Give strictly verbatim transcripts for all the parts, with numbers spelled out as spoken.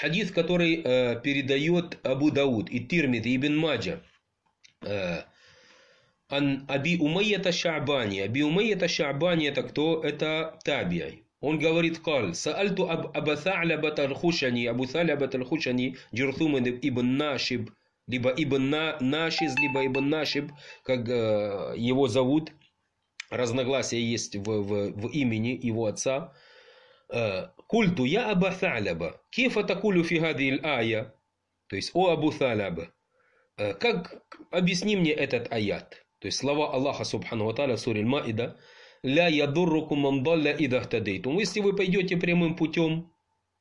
хадис, который э, передает Абу Дауд и Тирмизи и Ибн Маджа. Э, Ан Аби Умайята Ша'бани. Аби Умайята Ша'бани это кто? Это таби'и. Он говорит, кал, саальту Аба Са'лабат аль-Хушани, Абу Са'лабат аль-Хушани, Джурthum ибн Нашиб, либо Ибн Нашиз, либо Ибн Нашиб, как э, его зовут. Разногласия есть в, в, в имени его отца. Культу я Аба Са'лаба, кифа такулю фи хади аль-ая, то есть о Абу Са'лаба, как объясни мне этот аят, то есть слова Аллаха субхану ва тааля в суре Аль-Маида, ля ядуррукум ман далля ида хтадейтум, если вы пойдете прямым путем,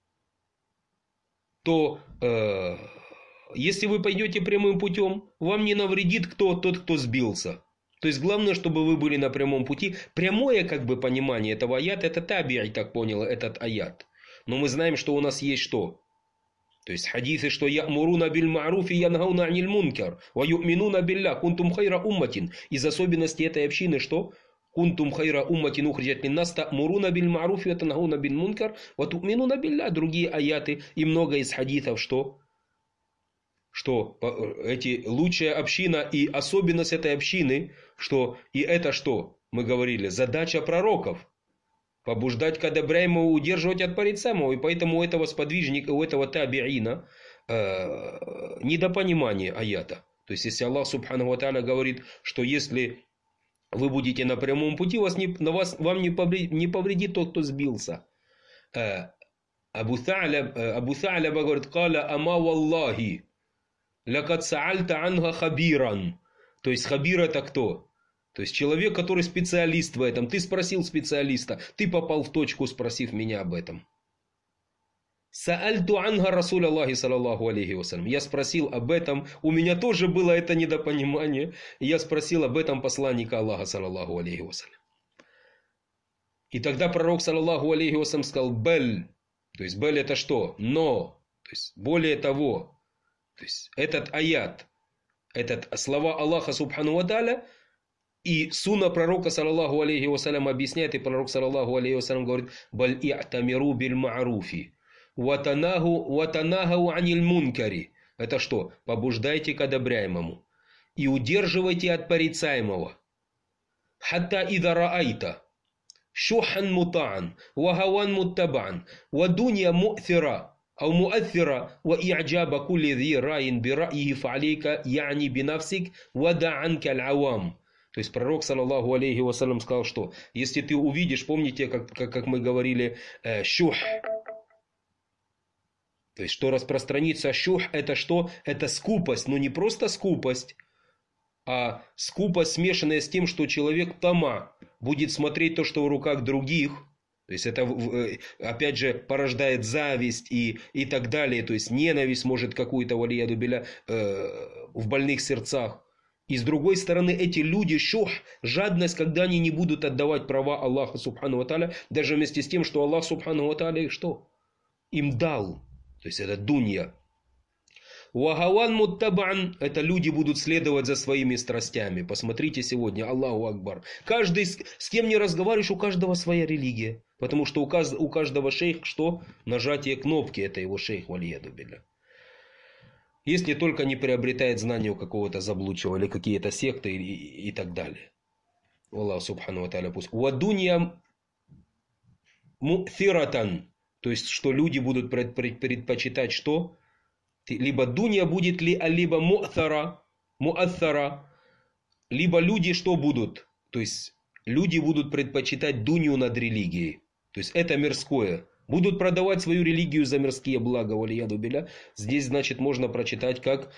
то э, если вы пойдете прямым путем, вам не навредит кто тот, кто сбился. То есть главное, чтобы вы были на прямом пути. Прямое как бы понимание этого аята, это таби'и так понял этот аят. Но мы знаем, что у нас есть что? То есть хадисы, что я'муруна биль ма'руфи янхауна аниль мункар, ва ю'минуна билля, кунтум хайра умматин. Из особенностей этой общины что? Кунтум хайра умматин ухриджат линнас та'муруна биль ма'руфи ва танхауна биль мункар, ва ту'минуна билля. Другие аяты и много из хадисов что? Что эти лучшая община и особенность этой общины, что и это что? Мы говорили, задача пророков. Побуждать к одобряемому, удерживать от порицаемого. И поэтому у этого сподвижника, у этого таби'ина э, недопонимание аята. То есть, если Аллах субхану ва тааля говорит, что если вы будете на прямом пути, вас не, на вас, вам не повредит, не повредит тот, кто сбился. Э, Абу Са'лаба говорит, «Каля ама валлахи». Лякат саальта анга хабиран. То есть хабир это кто? То есть человек, который специалист в этом. Ты спросил специалиста, ты попал в точку, спросив меня об этом. Саальту анга Расуль Аллахи саллаллаху алейхи вассалям. Я спросил об этом. У меня тоже было это недопонимание. Я спросил об этом посланника Аллаха саллаллаху алейхи вассалям. И тогда пророк саллаллаху алейхи вассалям сказал бель. То есть бель это что? Но. То есть более того. То есть этот аят, этот слова Аллаха субхану ва тааля и сунна пророка саллаллаху алейхи вассалям объясняет, и пророк саллаллаху алейхи вассалям говорит, баль и'тамиру биль ма'руфи ватанаху ватанаху аниль мункари. Это что? Побуждайте к одобряемому и удерживайте от порицаемого. Хатта ида раайта шухан мутаан ва хаван муттабан ва дунья му'thira أو مؤثرة وإعجاب كل ذي رأي برأيه فعليك يعني بنفسك ودع عنك العوام. То есть пророк саллаллаху алейхи вассалям сказал, что если ты увидишь, помните, как, как, как мы говорили, э, шух, то есть что распространится шух, это что? Это скупость, но не просто скупость, а скупость, смешанная с тем, что человек тама будет смотреть то, что в руках других. То есть это опять же порождает зависть и, и так далее. То есть ненависть может какую-то валияду биля э, в больных сердцах. И с другой стороны эти люди шух, жадность, когда они не будут отдавать права Аллаха субхану ва тааля, даже вместе с тем, что Аллах субхану ва тааля их что? Им дал. То есть это дунья. Вагаван муттабан, это люди будут следовать за своими страстями. Посмотрите сегодня, Аллаху Акбар. Каждый, с, с кем не разговариваешь, у каждого своя религия. Потому что у, кажд, у каждого шейх что? Нажатие кнопки, это его шейх валияду билля. Если только не приобретает знания у какого-то заблудшего или какие-то секты и, и, и так далее. Аллах субхану ва тааля пусть. Вадунья му'thиратан, то есть что люди будут предпочитать что? Либо дунья будет ли, либо му'thара, му'аthара, либо люди что будут? То есть люди будут предпочитать дунью над религией. То есть это мирское. Будут продавать свою религию за мирские блага, валияду билля. Здесь, значит, можно прочитать как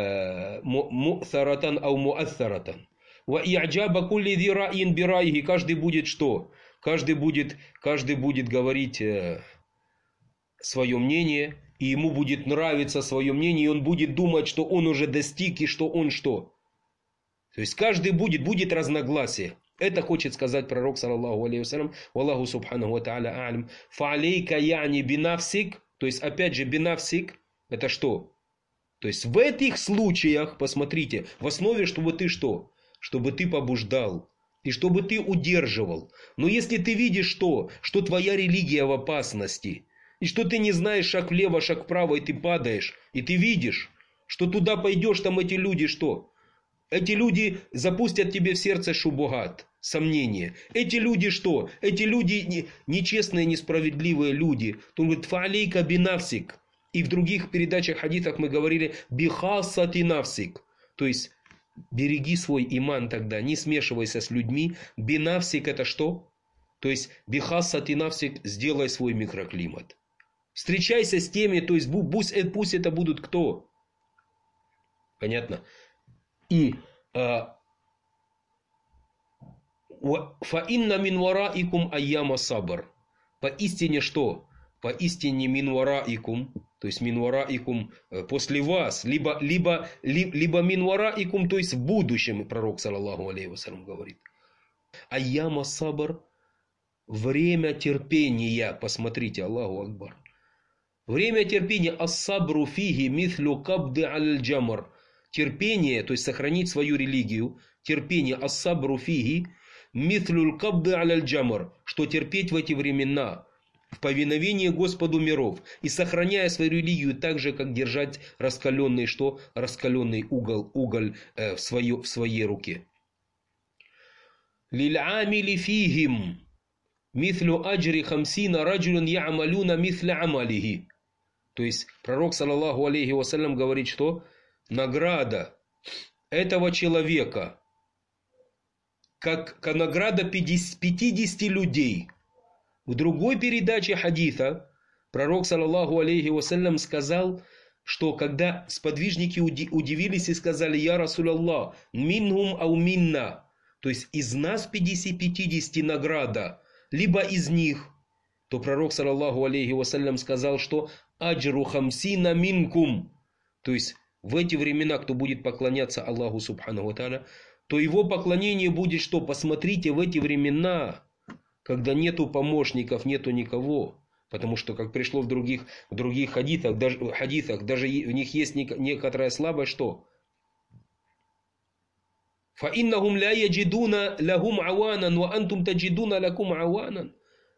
му'тhaратан ау му'аthаратан. Ва и'джаба кулли зи ра'ин би ра'ихи. Каждый будет что? Каждый будет, каждый будет говорить э, свое мнение. И ему будет нравиться свое мнение, и он будет думать, что он уже достиг, и что он что. То есть каждый будет, будет разногласие. Это хочет сказать пророк, саллаллаху алейхи вассалям, Аллаху субханаху ва тааля а'лям, фа'алейка яни бинавсик, то есть опять же бинавсик, это что? То есть в этих случаях, посмотрите, в основе, чтобы ты что? Чтобы ты побуждал, и чтобы ты удерживал. Но если ты видишь что? Что твоя религия в опасности, И что ты не знаешь шаг влево, шаг вправо, и ты падаешь. И ты видишь, что туда пойдешь, там эти люди что? Эти люди запустят тебе в сердце шубугат, сомнения. Эти люди что? Эти люди нечестные, несправедливые люди. Он говорит, фаалейка бинавсик. И в других передачах, хадисах мы говорили, бихасати навсик. То есть, береги свой иман тогда, не смешивайся с людьми. Бинавсик это что? То есть, бихасати навсик, сделай свой микроклимат. Встречайся с теми, то есть, пусть, пусть это будут кто? Понятно? И фаинна мин вараикум айяма сабр. Поистине что? Поистине мин вараикум, то есть мин вараикум после вас, либо, либо, либо, либо мин вараикум, то есть в будущем, пророк саллаллаху алейхи вассалям говорит. Айяма сабр, время терпения, посмотрите, Аллаху Акбар. Время терпения, ас-сабру фиги мithlu кабды аль-джамр. Терпение, то есть сохранить свою религию, терпение, ас-сабру фиги, мithlu кабды аль-джамр, что терпеть в эти времена, в повиновении Господу миров, и сохраняя свою религию так же, как держать раскаленный, что? Раскаленный уголь, уголь э, в, свое, в своей руке. Лил'амили фихим, мithlu аджри хамсина раджулан я'амалюна мithля амалихи. То есть пророк саллаллаху алейхи вассалям говорит, что награда этого человека, как, как награда пятидесяти людей. В другой передаче хадиса пророк саллаллаху алейхи вассалям сказал, что когда сподвижники удивились и сказали, я Расулаллах, минхум ау минна, то есть из нас пятидесяти награда, либо из них, то пророк саллаллаху алейхи вассалям сказал, что аджру хамсина минкум, то есть в эти времена, кто будет поклоняться Аллаху Субхану ва Тааля, то его поклонение будет что? Посмотрите, в эти времена, когда нету помощников, нету никого. Потому что, как пришло в других, в других хадисах, даже, хадисах, даже в них есть некоторая слабость, что? فَإِنَّهُمْ لَا يَجِدُونَ لَهُمْ عَوَانًا وَأَنْتُمْ تَجِدُونَ لَكُمْ عَوَانًا.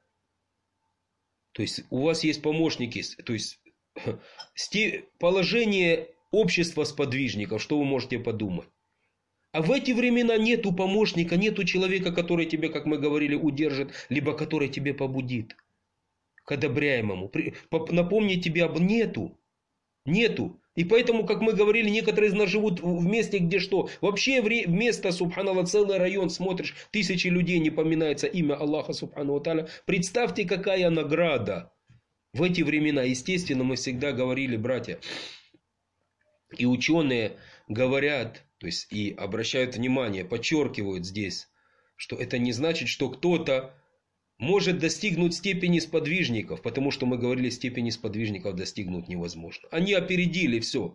То есть, у вас есть помощники, то есть, положение общества сподвижников, что вы можете подумать. А в эти времена нету помощника, нету человека, который тебя, как мы говорили, удержит, либо который тебе побудит к одобряемому. Напомнить тебе об нету. Нету. И поэтому, как мы говорили, некоторые из нас живут в месте, где что? Вообще место, субханаллах, целый район, смотришь, тысячи людей не поминается имя Аллаха, субхану ва тааля. Представьте, какая награда в эти времена. Естественно, мы всегда говорили, братья, и ученые говорят, то есть и обращают внимание, подчеркивают здесь, что это не значит, что кто-то может достигнуть степени сподвижников, потому что мы говорили, степени сподвижников достигнуть невозможно. Они опередили все.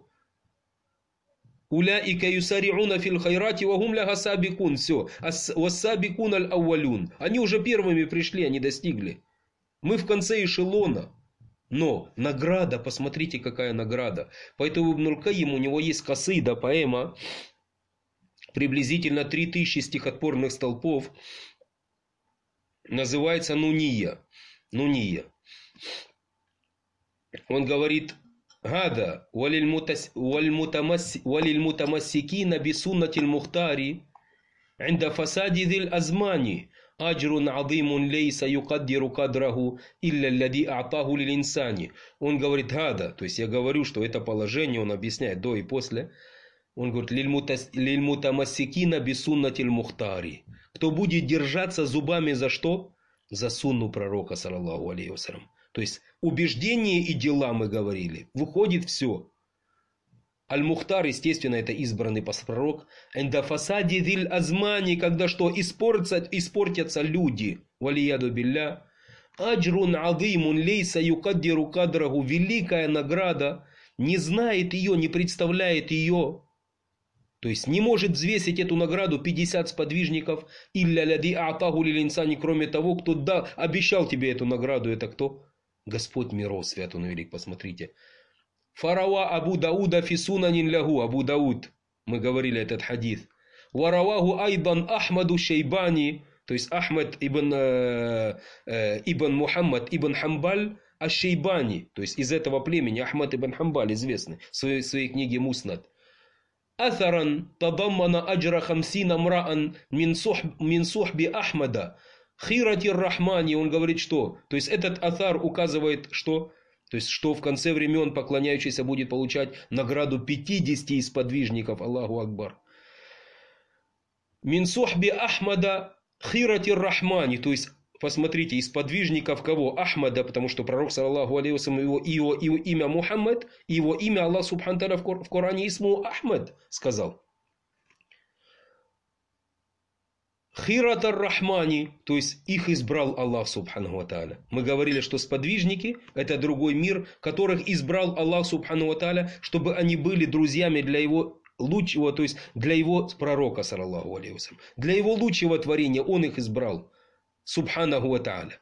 Уляика юсариуна фил хайрати ва гум ляха сабикун. Все. Вассабикун аль аувалюн. Они уже первыми пришли, они достигли. Мы в конце эшелона. Но награда, посмотрите, какая награда. Поэтому Ибн аль-Кайим, у него есть касида, поэма, приблизительно три тысячи стихотворных столпов. Называется Нуния. Нуния. Он говорит, гада валильмутамассикина бисуннатиль мухтари инда фасади зил азмани аджрун азимун лейса юкаддиру кадраху илля лади а'таху лил инсани. Он говорит, гада, то есть я говорю, что это положение, он объясняет до и после. Он говорит, лильмутамассикина бисуннатиль мухтари. Кто будет держаться зубами за что? За сунну пророка, саллаллаху алейхи вассалям. То есть, убеждение и дела, мы говорили, выходит все. Аль-Мухтар, естественно, это избранный пророк. Энда фасади зиль азмани, когда что? Испортятся, испортятся люди. Валияду билля. Аджрун азимун лейса юкаддиру кадраху. Великая награда. Не знает ее, не представляет ее. То есть не может взвесить эту награду пятьдесят сподвижников, илля ляди а'таху лил инсани, кроме того, кто да, обещал тебе эту награду. Это кто? Господь миров, свят он велик, посмотрите. Фарава Абу Дауда фисунанин лягу, Абу Дауд, мы говорили этот хадис. Вараваху айдан Ахмаду Шейбани, то есть Ахмад ибн, э, э, ибн Мухаммад ибн Хамбаль аш-Шейбани, то есть из этого племени, Ахмад ибн Хамбаль, известный в своей, в своей книге Муснад. Атаран тадаммана аджра хамсина мраан мин сухби Ахмада хирати рахмани. Он говорит, что? То есть этот атар указывает, что? То есть, что в конце времен поклоняющийся будет получать награду пятидесяти сподвижников. Аллаху Акбар. Мин сухби Ахмада хирати рахмани. То есть, посмотрите, из подвижников кого? Ахмада, потому что пророк, саллаллаху алейхи вассалям, его, его, его имя Мухаммад, его имя Аллах субхану тааля в Коране исму Ахмад сказал. Хират ар-Рахмани, то есть их избрал Аллах субхану тааля. Мы говорили, что сподвижники – это другой мир, которых избрал Аллах субхану тааля, чтобы они были друзьями для его лучшего, то есть для его пророка, саллаллаху алейхи вассалям. Для его лучшего творения он их избрал. Субханаху ва тааля.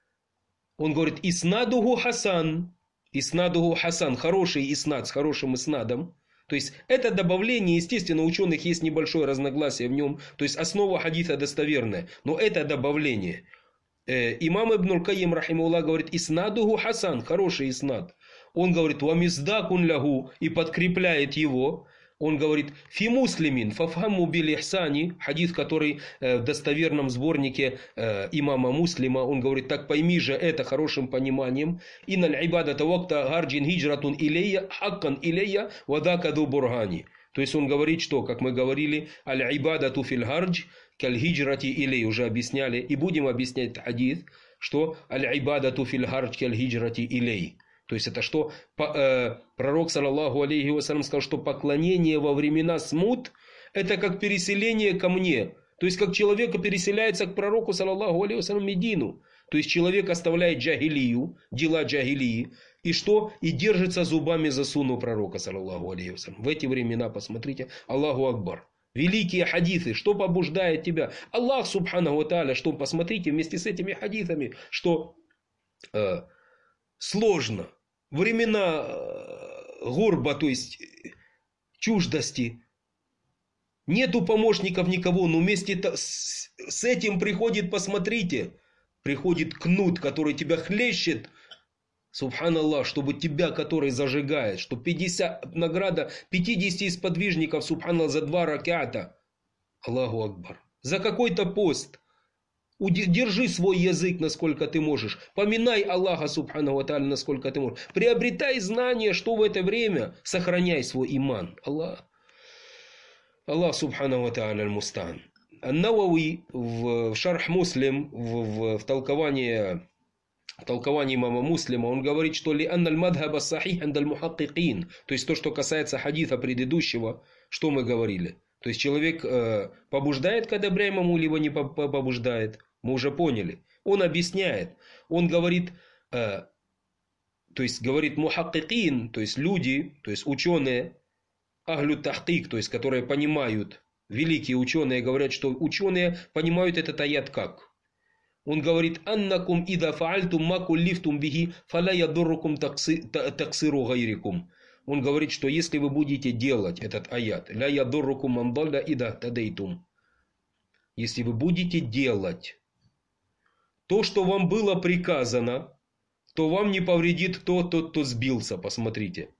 Он говорит, иснадуху хасан. Иснадуху хасан. Хороший иснад с хорошим иснадом. То есть это добавление, естественно, у ученых есть небольшое разногласие в нем. То есть основа хадиса достоверная. Но это добавление. Э, имам Ибн аль-Кайим, рахимуллах, говорит, иснадуху хасан. Хороший иснад. Он говорит, ва миздакун лягу. И подкрепляет его. Он говорит, фи муслимин, фафхаму бил ихсани, хадис, который в достоверном сборнике имама Муслима, он говорит, так пойми же это хорошим пониманием. Инналь ибадата вакта гарджин хиджратун илейя, хаккан илейя, вадакаду бургани. То есть он говорит, что, как мы говорили, аль ибадату фил гардж, каль хиджрати илей, уже объясняли, и будем объяснять хадис, что аль ибадату фил гардж, каль хиджрати илей. То есть это что? Пророк, саллаллаху алейхи вассалям, сказал, что поклонение во времена смут – это как переселение ко мне. То есть как человек переселяется к пророку, саллаллаху алейхи вассалям, Медину. То есть человек оставляет джахилию, дела джахилии, и что? И держится зубами за сунну пророка, саллаллаху алейхи вассалям. В эти времена, посмотрите, Аллаху Акбар. Великие хадисы, что побуждает тебя? Аллах, субханаху ва тааля, что? Посмотрите вместе с этими хадисами, что э, сложно. Времена гурба, то есть чуждости. Нету помощников никого, но вместе с, с этим приходит, посмотрите, приходит кнут, который тебя хлещет, субханаллах, чтобы тебя, который зажигает, что пятьдесят, награда пятидесяти сподвижников, субханаллах, за два раката. Аллаху Акбар. За какой-то пост. Держи свой язык, насколько ты можешь. Поминай Аллаха, субхану ва тааля, насколько ты можешь. Приобретай знания, что в это время. Сохраняй свой иман. Аллах. Аллах, субхану ва тааля, аль-мустан. Ан-Навави в шарх Муслим, в, в, в толковании, в толковании имама Муслима, он говорит, что ли анналь мадхаба сахих андаль мухаккикин. То есть то, что касается хадиса предыдущего, что мы говорили. То есть человек э, побуждает к одобряемому, либо не побуждает. Мы уже поняли. Он объясняет. Он говорит, э, то есть говорит мухаккикин, то есть люди, то есть ученые, ахлю тахкик, то есть которые понимают, великие ученые говорят, что ученые понимают этот аят как? Он говорит, аннакум ида фаальтум маку лифтум бихи фаля ядуррукум таксиру гайрикум. Он говорит, что если вы будете делать этот аят, ля ядуррукум мандалля ида тадейтум. Если вы будете делать то, что вам было приказано, то вам не повредит тот, тот, кто сбился. Посмотрите.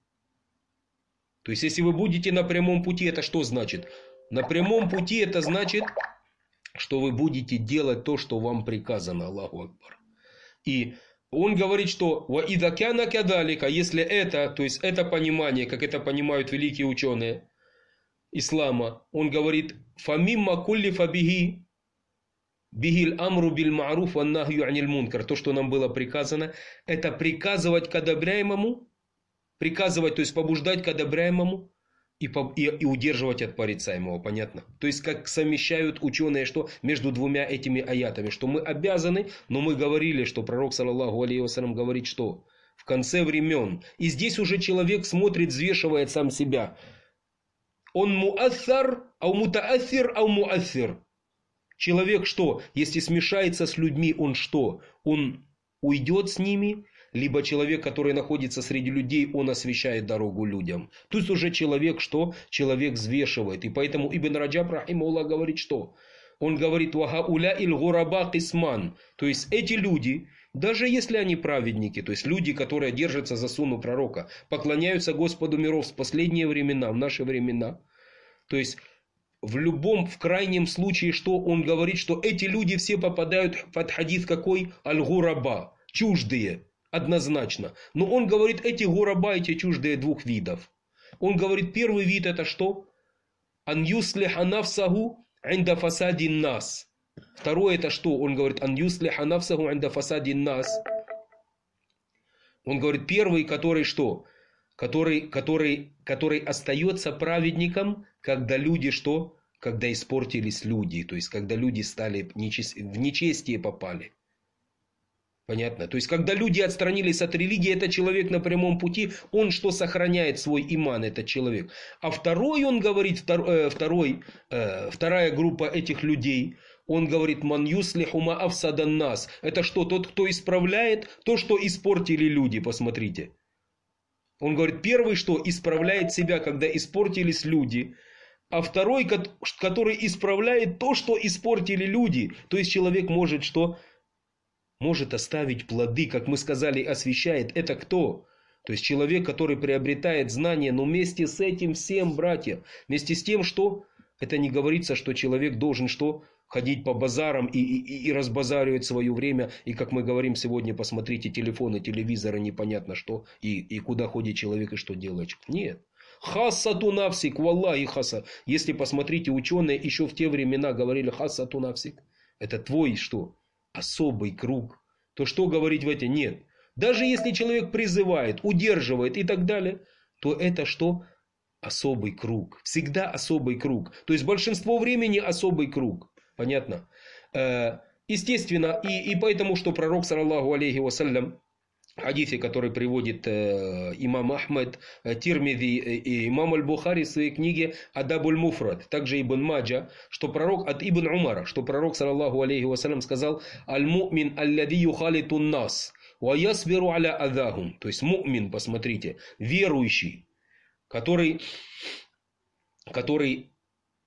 То есть, если вы будете на прямом пути, это что значит? На прямом пути это значит, что вы будете делать то, что вам приказано. Аллаху Акбар. И он говорит, что «Ваида кяна кядалика», если это, то есть это понимание, как это понимают великие ученые ислама, он говорит «Фамимма кулли фабихи бихиль амру биль ма'руф ван нахью аниль мункар». То, что нам было приказано, это приказывать к одобряемому, приказывать, то есть побуждать к одобряемому и, и, и удерживать от порицаемого. Понятно? То есть как совмещают ученые, что между двумя этими аятами, что мы обязаны, но мы говорили, что пророк, саллаллаху алейхи вассалям, говорит, что в конце времен, и здесь уже человек смотрит, взвешивает сам себя. Он муассар, ау мутаассир, ау муассир. Человек что? Если смешается с людьми, он что? Он уйдет с ними? Либо человек, который находится среди людей, он освещает дорогу людям. То есть уже человек что? Человек взвешивает. И поэтому Ибн Раджаб, рахимахуллах, говорит что? Он говорит, ваха уля иль гураба кисман. То есть эти люди, Даже если они праведники, то есть люди, которые держатся за сунну пророка, поклоняются Господу миров в последние времена, в наши времена, то есть в любом, в крайнем случае, что он говорит, что эти люди все попадают под хадис какой? Аль-Гураба, чуждые, однозначно. Но он говорит, эти гураба, эти чуждые двух видов. Он говорит, первый вид это что? Ан юслиха нафсаху инда фасадин нас. Второе это что? Он говорит, ан юслиха нафсаху инда фасадин нас. Он говорит, первый, который что? Который, который, который остается праведником, когда люди что? Когда испортились люди. То есть, когда люди стали в нечестие попали. Понятно? То есть, когда люди отстранились от религии, это человек на прямом пути, он что сохраняет свой иман, этот человек. А второй, он говорит, второй, второй, вторая группа этих людей, он говорит, ман юслиху ма афсадан нас. Это что? Тот, кто исправляет то, что испортили люди. Посмотрите. Он говорит, первый, что исправляет себя, когда испортились люди. А второй, который исправляет то, что испортили люди. То есть, человек может что? Может оставить плоды, как мы сказали, освещает. Это кто? То есть, человек, который приобретает знания, но вместе с этим всем, братья, вместе с тем, что это не говорится, что человек должен что? Ходить по базарам и, и, и разбазаривать свое время. И как мы говорим сегодня, посмотрите телефоны, телевизоры, непонятно что. И, и куда ходит человек и что делает. Нет. Хассату навсик, валлахи хаса. Если посмотрите, ученые еще в те времена говорили хассату навсик. Это твой что? Особый круг. То что говорить в эти? Нет. Даже если человек призывает, удерживает и так далее, то это что? Особый круг. Всегда особый круг. То есть большинство времени особый круг. Понятно? Естественно, и, и поэтому, что пророк, саллаллаху алейхи вассалям, в хадисе, который приводит э, имам Ахмед, э, Тирмизи э, и имам Аль-Бухари в своей книге Адабуль Муфрад, также Ибн Маджа, что пророк от Ибн Умара, что пророк, саллаллаху алейхи вассалям, сказал: «Аль-му'мин аллади юхалитун нас, ва ясбиру аля адахум». То есть му'мин, посмотрите, верующий, который, который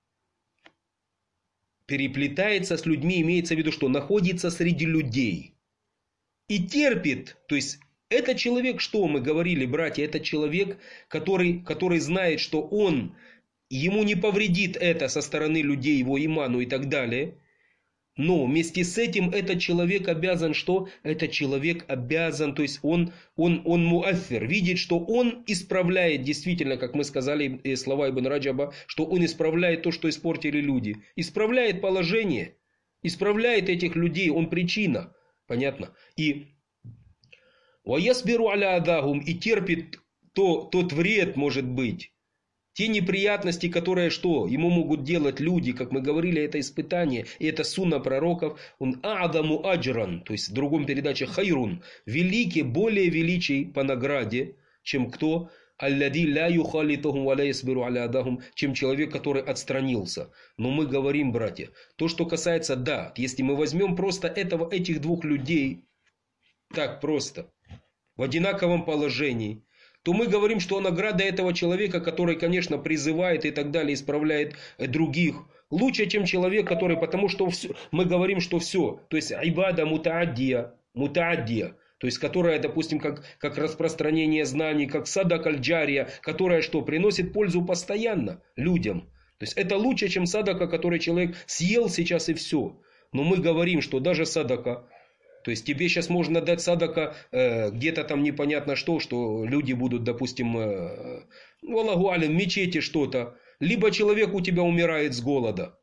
переплетается с людьми, имеется в виду, что находится среди людей. И терпит, то есть это человек, что мы говорили, братья, это человек, который, который знает, что он, ему не повредит это со стороны людей, его иману и так далее. Но вместе с этим этот человек обязан что? Этот человек обязан, то есть он, он, он муаффир, видит, что он исправляет, действительно, как мы сказали, слова Ибн Раджаба, что он исправляет то, что испортили люди. Исправляет положение, исправляет этих людей, он причина. Понятно? И «Ваясбиру аля адахум» и терпит то, тот вред, может быть, те неприятности, которые что? Ему могут делать люди, как мы говорили, это испытание, и это сунна пророков, он а'даму аджран, то есть в другом передаче хайрун, великий, более величий по награде, чем кто? Аллади ля юхалитухум ва ля ясбиру аля адахум, чем человек, который отстранился. Но мы говорим, братья, то, что касается, да, если мы возьмем просто этого, этих двух людей, так просто, в одинаковом положении, то мы говорим, что награда этого человека, который, конечно, призывает и так далее, исправляет других, лучше, чем человек, который, потому что все, мы говорим, что все, то есть ибада мутааддия, мутааддия, то есть которая, допустим, как, как распространение знаний, как садак аль-джария, которая что, приносит пользу постоянно людям. То есть это лучше, чем садака, который человек съел сейчас и все. Но мы говорим, что даже садака, то есть тебе сейчас можно дать садака э, где-то там непонятно что, что люди будут, допустим, э, ну, Аллаху алям, в мечети что-то. Либо человек у тебя умирает с голода.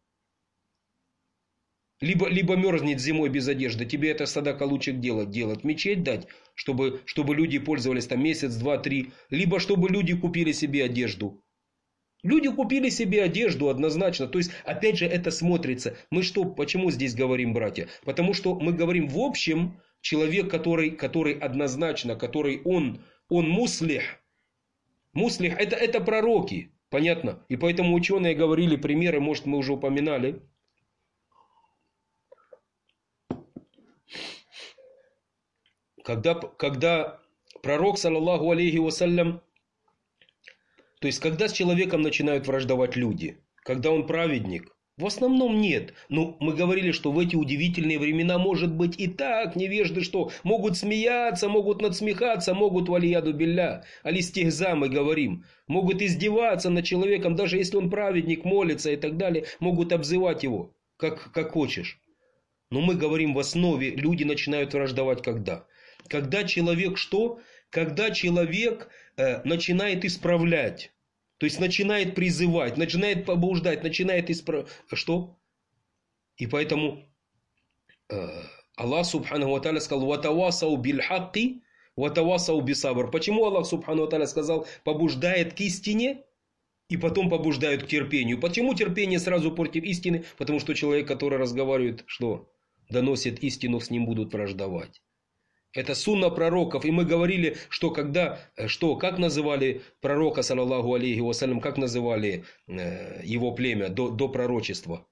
Либо, либо мерзнет зимой без одежды. Тебе это садака лучше делать, делать. Мечеть дать, чтобы, чтобы люди пользовались там месяц, два, три. Либо чтобы люди купили себе одежду. Люди купили себе одежду однозначно. То есть, опять же, это смотрится. Мы что, почему здесь говорим, братья? Потому что мы говорим в общем, человек, который, который однозначно, который он, он муслих. Муслих это, это пророки. Понятно? И поэтому ученые говорили примеры, может, мы уже упоминали. Когда, когда пророк, саллаллаху алейхи вассалям, то есть, когда с человеком начинают враждовать люди, когда он праведник, В основном нет. Но мы говорили, что в эти удивительные времена может быть и так. Невежды что? Могут смеяться, могут надсмехаться, могут валияду билля. Алистихза мы говорим. Могут издеваться над человеком, даже если он праведник, молится и так далее. Могут обзывать его, как, как хочешь. Но мы говорим в основе, люди начинают враждовать когда? Когда человек что? Когда человек э, начинает исправлять. То есть начинает призывать, начинает побуждать, начинает исправлять. Что? И поэтому э, Аллах Субханаху ва Тааля сказал: «Ватавасау биль-хакки, ватавасау бисабр». Почему Аллах Субханаху ва Тааля сказал, побуждает к истине и потом побуждают к терпению? Почему терпение сразу против истины? Потому что человек, который разговаривает, что? Доносит истину, с ним будут враждовать. Это сунна пророков. И мы говорили, что когда, что, как называли пророка, саллаллаху алейхи вассалям, как называли э, его племя до, до пророчества?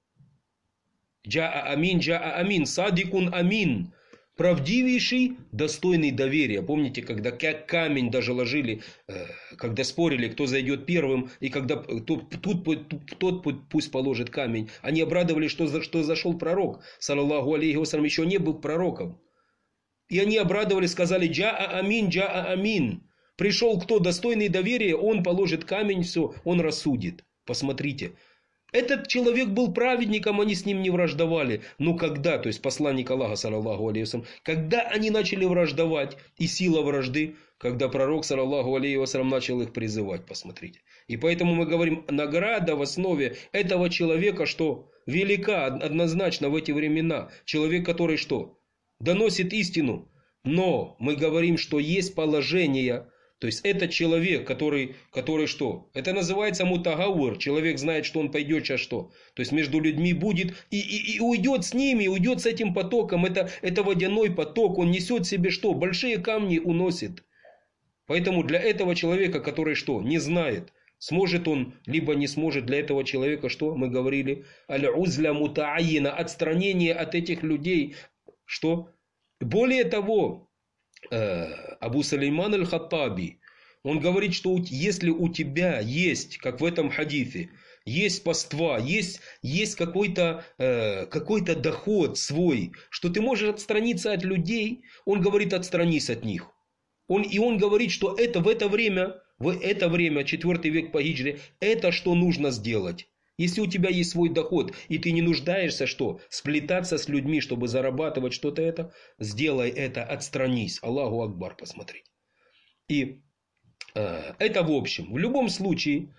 Джаа амин, джаа амин, садикун амин. Правдивейший, достойный доверия. Помните, когда как камень даже ложили, э, когда спорили, кто зайдет первым, и когда тот, тот, тот пусть положит камень. Они обрадовались, что, что зашел пророк, саллаллаху алейхи вассалям, еще не был пророком. И они обрадовались, сказали: «Джаа амин, джаа амин». Пришел кто достойный доверия, он положит камень, все, он рассудит. Посмотрите. Этот человек был праведником, они с ним не враждовали. Но когда, то есть посланник Аллаха, саллаллаху алейхи вассалям, когда они начали враждовать, и сила вражды, когда пророк, саллаллаху алейхи вассалям, начал их призывать, посмотрите. И поэтому мы говорим, награда в основе этого человека, что велика однозначно в эти времена. Человек, который что? Доносит истину. Но мы говорим, что есть положение. То есть это человек, который, который что? Это называется мутагауэр. Человек знает, что он пойдет сейчас что? То есть между людьми будет и, и, и уйдет с ними, уйдет с этим потоком. Это, это водяной поток. Он несет себе что? Большие камни уносит. Поэтому для этого человека, который что? Не знает. Сможет он, либо не сможет, для этого человека что? Мы говорили. Аль-узля мутаайина. Отстранение от этих людей. Что? Более того, Абу Сулейман аль-Хаттаби, он говорит, что если у тебя есть, как в этом хадисе, есть паства, есть, есть какой-то, э, какой-то доход свой, что ты можешь отстраниться от людей, он говорит, отстранись от них. Он, и он говорит, что это в это время, в это время, четвёртый век по хиджре, это что нужно сделать. Если у тебя есть свой доход, и ты не нуждаешься, что? Сплетаться с людьми, чтобы зарабатывать что-то это, сделай это, отстранись. Аллаху Акбар, посмотрите. И э, это в общем. В любом случае,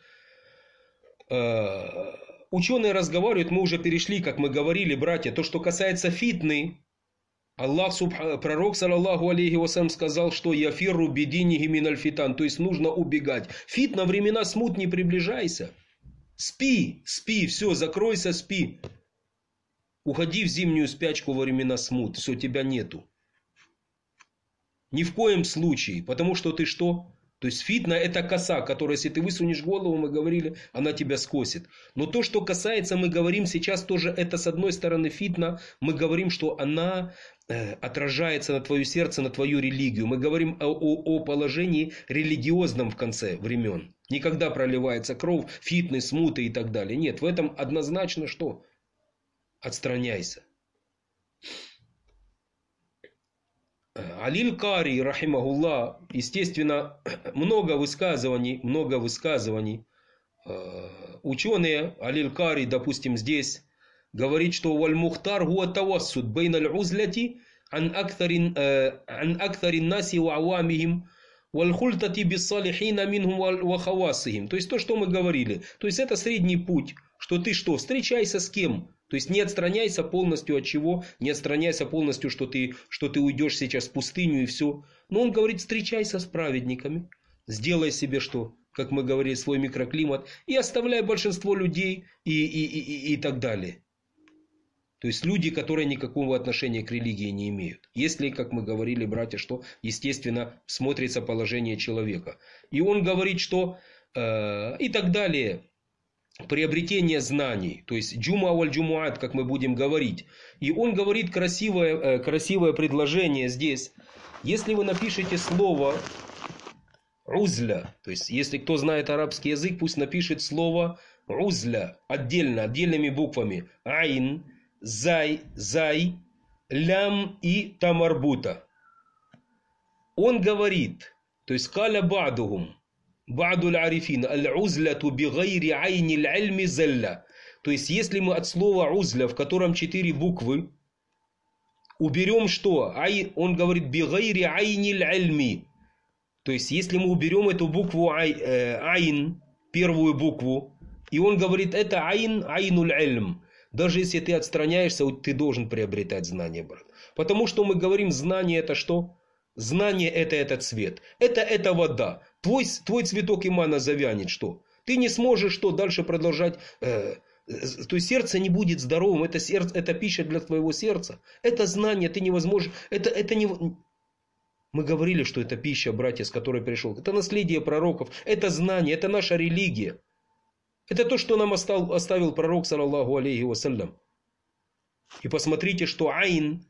э, ученые разговаривают, мы уже перешли, как мы говорили, братья, то, что касается фитны. Аллах, пророк, саллаллаху алейхи вассалям, сказал, что яфирру бидинихи миналь фитан, то есть нужно убегать. Фитна, времена смут, не приближайся. Спи, спи, все, закройся, спи. Уходи в зимнюю спячку во времена смут, все, тебя нету. Ни в коем случае, потому что ты что? То есть фитна это коса, которая, если ты высунешь голову, мы говорили, она тебя скосит. Но то, что касается, мы говорим сейчас тоже, это с одной стороны фитна, мы говорим, что она э, отражается на твое сердце, на твою религию. Мы говорим о, о, о положении религиозном в конце времен. Никогда проливается кровь, фитны, смуты и так далее. Нет, в этом однозначно что? Отстраняйся. Алиль Кари, рахимахуллах, естественно, много высказываний, много высказываний. Ученые, Алиль Кари, допустим, здесь говорит, что валь мухтар хуа тавассуд бейн аль узляти ан акthарин ан акthарин наси ва авамихим валь хультати бис салихина минхум ва хавасихим. То есть то, что мы говорили. То есть это средний путь, что ты что, встречайся с кем? То есть не отстраняйся полностью от чего, не отстраняйся полностью, что ты, что ты уйдешь сейчас в пустыню и все. Но он говорит, встречайся с праведниками, сделай себе что, как мы говорили, свой микроклимат и оставляй большинство людей и, и, и, и, и так далее. То есть люди, которые никакого отношения к религии не имеют. Если, как мы говорили, братья, что естественно смотрится положение человека. И он говорит, что э, и так далее. Приобретение знаний, то есть джума валь джумуат, как мы будем говорить. И он говорит красивое, красивое предложение здесь. Если вы напишете слово узля. То есть, если кто знает арабский язык, пусть напишет слово узля отдельно, отдельными буквами. Айн, зай, зай, лям и тамарбута. Он говорит, то есть, каля ба'духум, ба'дуль арифин, аль-узляту бигайри айни аль-ильми залля. То есть, если мы от слова узля, в котором четыре буквы, уберем что? Ай, он говорит, бигайри айни аль-ильми. То есть, если мы уберем эту букву ай, э, айн, первую букву, и он говорит, это айн, айнуль ильм. Даже если ты отстраняешься, ты должен приобретать знание, брат. Потому что мы говорим, знание это что? Знание это этот цвет. Это это вода. Твой, твой цветок имана завянет, что? Ты не сможешь что дальше продолжать. Э, э, то есть сердце не будет здоровым. Это, сердце, это пища для твоего сердца. Это знание, ты невозможно. Это, это не... Мы говорили, что это пища, братья, с которой пришел. Это наследие пророков. Это знание, это наша религия. Это то, что нам оставил, оставил пророк, саллаллаху алейхи вассалям. И посмотрите, что айн,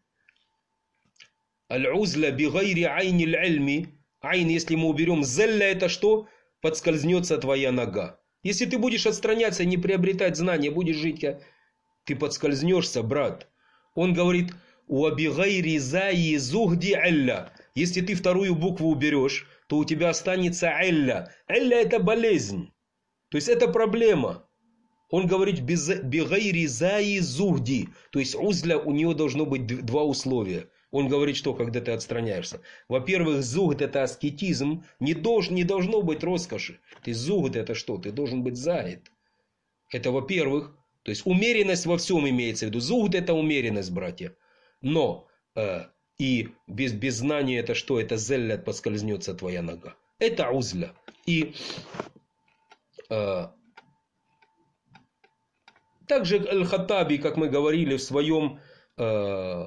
аль-узля бигайри айни аль-ильми, айн, если мы уберем зелля, это что? Подскользнется твоя нога. Если ты будешь отстраняться и не приобретать знания, будешь жить, ты подскользнешься, брат. Он говорит, уабигайри заи зухди алля. Если ты вторую букву уберешь, то у тебя останется алля. Алля это болезнь. То есть это проблема. Он говорит бигайри заи зухди. То есть узля, у нее должно быть два условия. Он говорит, что когда ты отстраняешься. Во-первых, зухд это аскетизм. Не, долж, не должно быть роскоши. То есть зухд это что? Ты должен быть заид. Это во-первых. То есть умеренность во всем имеется в виду. Зухд это умеренность, братья. Но э, и без, без знания это что? Это зелля, подскользнется твоя нога. Это узля. И э, также Аль-Хаттаби, как мы говорили в своем... Э,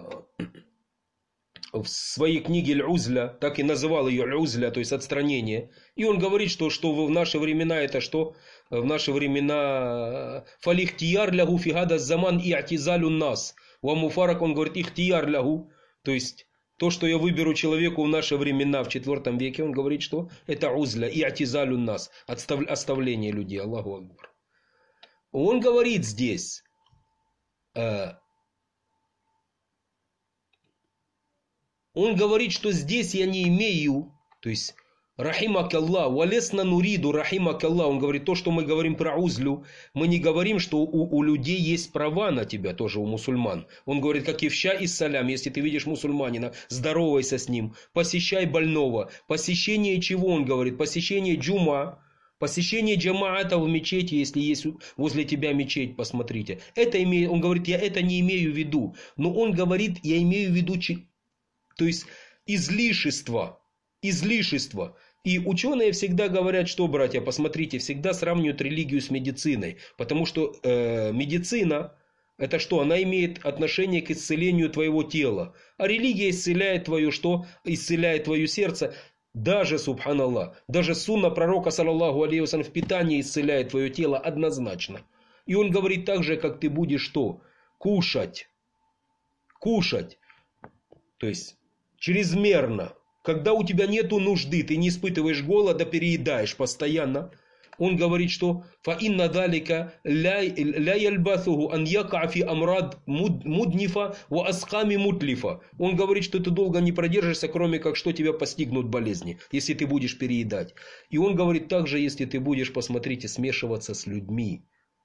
в своей книге Аль-Узля, так и называл ее Аль-Узля, то есть отстранение. И он говорит, что, что в наши времена это что? В наши времена фалихтияр лягу фигада заман и атизалю нас. У Муфарак он говорит ихтияр лягу, то есть то, что я выберу человеку в наши времена в четвёртом веке, он говорит, что это узля и атизалю нас, оставление людей. Аллаху Акбар. Он говорит здесь... Он говорит, что здесь я не имею, то есть, рахимак Аллах, валесна нуриду, рахимак Аллах. Он говорит, то, что мы говорим про узлю, мы не говорим, что у, у людей есть права на тебя, тоже у мусульман. Он говорит, как ифша и салям, если ты видишь мусульманина, здоровайся с ним, посещай больного. Посещение чего, он говорит, посещение джума, посещение джамаата в мечети, если есть возле тебя мечеть, посмотрите. Это имею, он говорит, я это не имею в виду, но он говорит, я имею в виду... То есть излишество, излишество. И ученые всегда говорят, что, братья, посмотрите, всегда сравнивают религию с медициной. Потому что э, медицина, это что? Она имеет отношение к исцелению твоего тела. А религия исцеляет твое что? Исцеляет твое сердце. Даже, субханаллах, даже сунна пророка, саллаллаху алейхи вассалям, в питании исцеляет твое тело однозначно. И он говорит так же, как ты будешь что? Кушать. Кушать. То есть... чрезмерно, когда у тебя нету нужды, ты не испытываешь голода, переедаешь постоянно. Он говорит, что فَإِنَّ ذَلِكَ لَا يَلْبَثُهُ أَنْ يَقَعَ فِي أَمْرَادٍ مُدْنِفَةٍ وَأَسْقَامٍ مُتْلِفَةٍ. Он говорит, что ты долго не продержишься, кроме как что тебя постигнут болезни, если ты будешь переедать. И он говорит также, если ты будешь, посмотрите, смешиваться с людьми.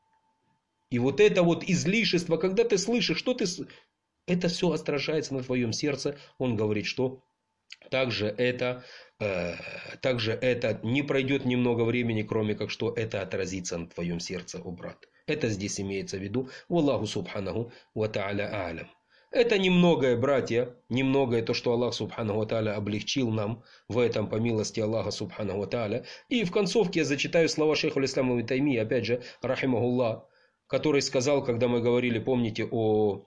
И вот это вот излишество, когда ты слышишь, что ты... Это все отражается на твоем сердце. Он говорит, что также это, э, также это не пройдет немного времени, кроме как что это отразится на твоем сердце, о брат. Это здесь имеется в виду. Валлаху субханаху ва та'аля а'лям. Это немногое, братья, немногое то, что Аллах субханаху ва та'аля облегчил нам в этом по милости Аллаха субханаху ва та'аля. И в концовке я зачитаю слова шейха аль-Ислама ибн Таймия, опять же, рахимахуллах, который сказал, когда мы говорили, помните, о...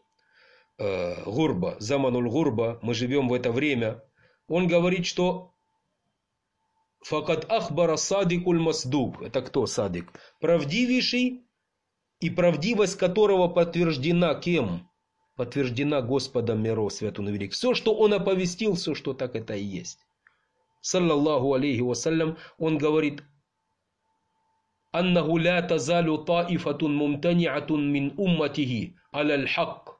гурба, замануль гурба, мы живем в это время. Он говорит, что факат ахбара садикуль масдук. Это кто садик? Правдивейший, и правдивость которого подтверждена кем? Подтверждена Господом миров, свят он велик. Все, что он оповестил, все, что так это и есть. саллаллаху алейхи вассалям, он говорит: «Аннаху ля тазалю таифатун мумтаниатун мин умматихи аля л-хак.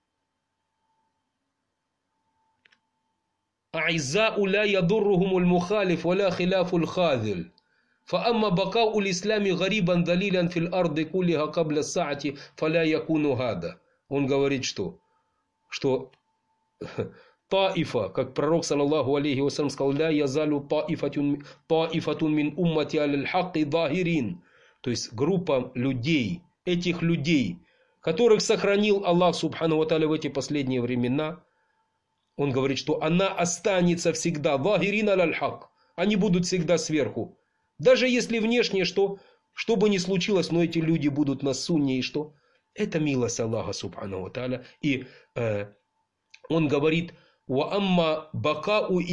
А'иззау ля ядуррухум л-мухалиф ва ля хиляфу л-хазил. فأما بقاء الإسلام غريبا ذليلا في الأرض كلها قبل الساعة فلا يكون هذا». Он говорит, что, что таифа, как пророк саллаллаху алейхи вассалям сказал: «Ля язалю таифатун, таифатун мин уммати аль хакки захирин». То есть группа людей, этих людей, которых сохранил Аллах субхану ва тааля в эти последние времена, он говорит, что она останется всегда захирин аль хак. Они будут всегда сверху. Даже если внешне что, что бы ни случилось, но эти люди будут на сунне, и что? Это милость Аллаха субхану ва тааля. И э, он говорит: «Ва-амма бакау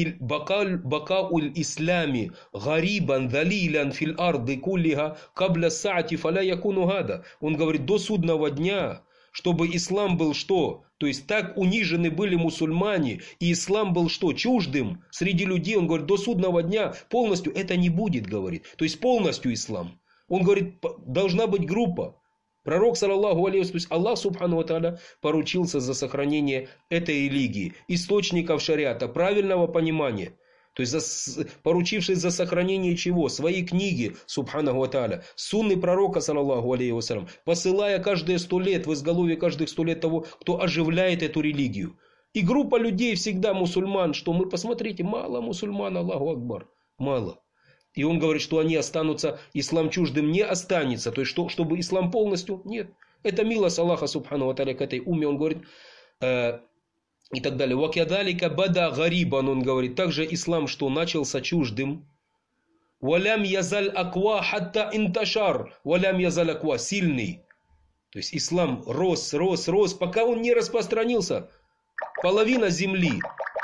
ислами гарибан далилян фил арды куллиха кабля саати фаля якуну гада». Он говорит, до судного дня, чтобы ислам был что? То есть так унижены были мусульмане, и ислам был что? Чуждым среди людей. Он говорит, до судного дня полностью это не будет, говорит. То есть полностью ислам. Он говорит, должна быть группа. Пророк, саллаллаху алейхи ва саллям, Аллах субхану ва тааля поручился за сохранение этой религии, источников шариата, правильного понимания. То есть за, поручившись за сохранение чего? Своей книги, субхану ва тааля, сунны пророка, саллаллаху алейхи ва саллям, посылая каждые сто лет, в изголовье каждых сто лет того, кто оживляет эту религию. И группа людей всегда мусульман, что мы, посмотрите, мало мусульман, Аллаху Акбар, мало. И он говорит, что они останутся, ислам чуждым не останется. То есть, что, чтобы ислам полностью, нет. Это милость Аллаха субхану ва тааля к этой умме. Он говорит, э, и так далее. «Вакядалика бада гарибан», он говорит, также ислам, что начался чуждым. «Валям язаль аква хатта инташар». «Валям язаль аква», сильный. То есть, ислам рос, рос, рос, пока он не распространился. Половина земли.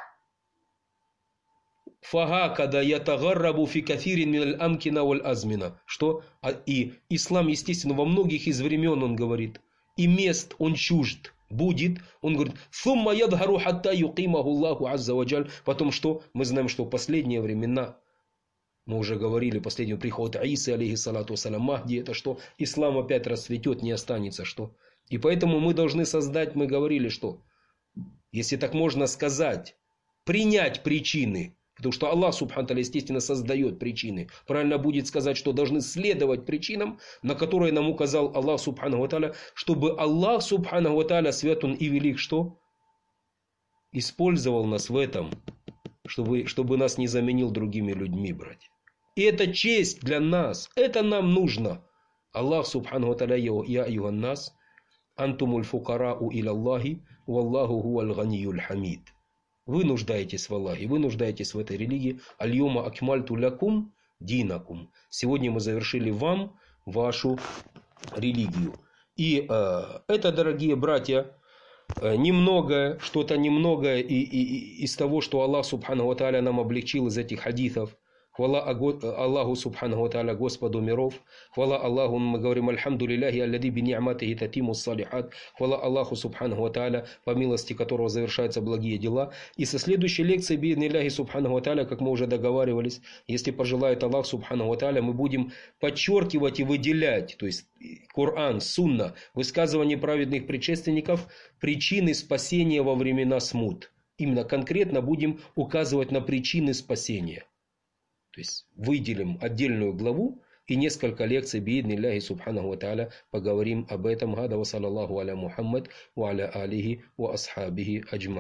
Фагакада ятагаррабу фи кафирин миналь амкина валь азмина. Что? И ислам, естественно, во многих из времен, он говорит, и мест он чужд будет. Он говорит, сумма ядхару хатта юқимаху Аллаху азза ваджаль. Потом что? Мы знаем, что в последние времена, мы уже говорили, последний приход Исы, алейхиссалату вассалям, Махди, это что? Ислам опять расцветет, не останется, что? И поэтому мы должны создать, мы говорили, что, если так можно сказать, принять причины. Потому что Аллах, субхану тааля, естественно, создает причины. Правильно будет сказать, что должны следовать причинам, на которые нам указал Аллах, субхану тааля, чтобы Аллах, субхану тааля, свят он и велик, что? Использовал нас в этом, чтобы, чтобы нас не заменил другими людьми, братья. И это честь для нас. Это нам нужно. Аллах, субхану тааля, я аюхан нас, антумуль фукарау иля Аллахи, валлаху хуаль ганиюль хамид. Вы нуждаетесь в Аллахе, вы нуждаетесь в этой религии. Аль-йома акмальту лякум динакум. Сегодня мы завершили вам вашу религию. И э, это, дорогие братья, э, немногое, что-то немногое и, и, и, из того, что Аллах субхану ва тааля нам облегчил из этих хадисов. Хвала Аллаху субхану ва тааля, Господу миров. Хвала Аллаху, мы говорим, альхамду лилляхи аллади би ни'матихи татиму салихат. Хвала Аллаху субхану ва тааля, по милости которого завершаются благие дела. И со следующей лекции би'иднилляхи субхану ва тааля, как мы уже договаривались, если пожелает Аллах субхану ва тааля, мы будем подчеркивать и выделять, то есть Коран, Сунна, высказывания праведных предшественников, причины спасения во времена смут. Именно конкретно будем указывать на причины спасения. То есть выделим отдельную главу и несколько лекций би'иднилляхи субхану ва тааля поговорим об этом. Гада ва саллаллаху аля Мухаммад ва аля алихи ва асхабихи аджмаин.